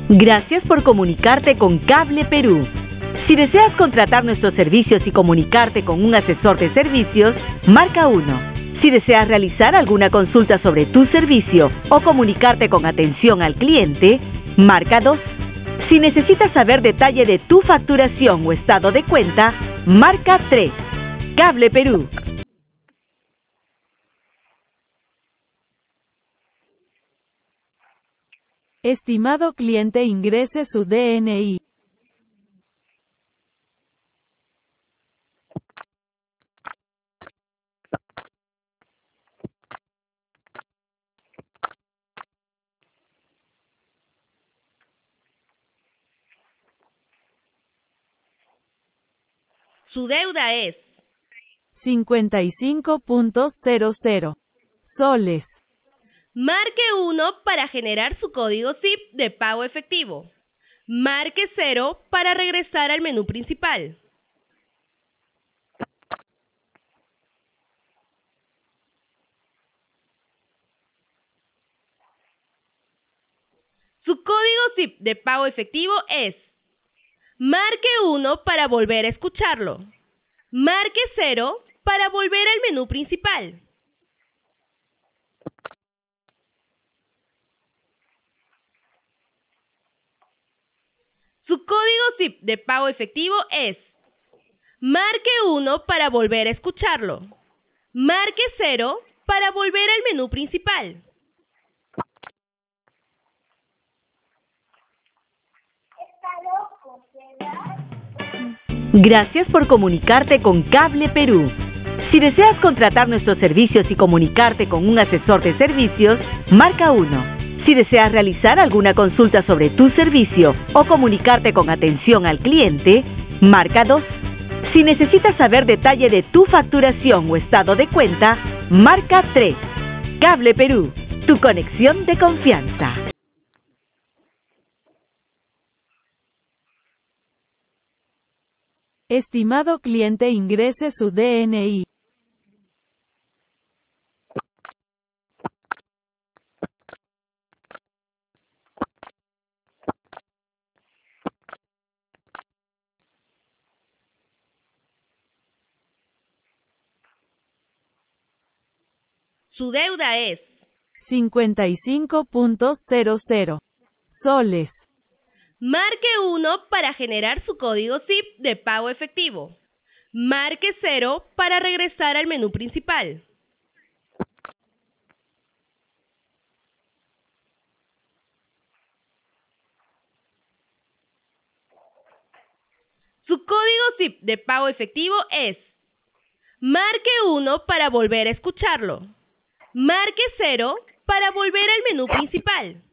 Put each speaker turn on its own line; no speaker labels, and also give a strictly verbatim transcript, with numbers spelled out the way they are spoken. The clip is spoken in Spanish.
Gracias por comunicarte con Cable Perú. Si deseas contratar nuestros servicios y comunicarte con un asesor de servicios, marca uno. Si deseas realizar alguna consulta sobre tu servicio o comunicarte con atención al cliente, marca dos. Si necesitas saber detalle de tu facturación o estado de cuenta, marca tres. Cable Perú.
Estimado cliente, ingrese su D N I.
Su deuda es
cincuenta y cinco punto cero cero soles.
Marque uno para generar su código S I P de pago efectivo. Marque cero para regresar al menú principal. Su código S I P de pago efectivo es. Marque uno para volver a escucharlo. Marque cero para volver al menú principal. Su código S I P de pago efectivo es. Marque uno para volver a escucharlo. Marque cero para volver al menú principal.
Gracias por comunicarte con Cable Perú. Si deseas contratar nuestros servicios y comunicarte con un asesor de servicios, marca uno. Si deseas realizar alguna consulta sobre tu servicio o comunicarte con atención al cliente, marca dos. Si necesitas saber detalle de tu facturación o estado de cuenta, marca tres. Cable Perú, tu conexión de confianza.
Estimado cliente, ingrese su D N I.
Su deuda es
cincuenta y cinco punto cero cero soles.
Marque uno para generar su código S I P de pago efectivo. Marque cero para regresar al menú principal. Su código S I P de pago efectivo es. Marque uno para volver a escucharlo. Marque cero para volver al menú principal.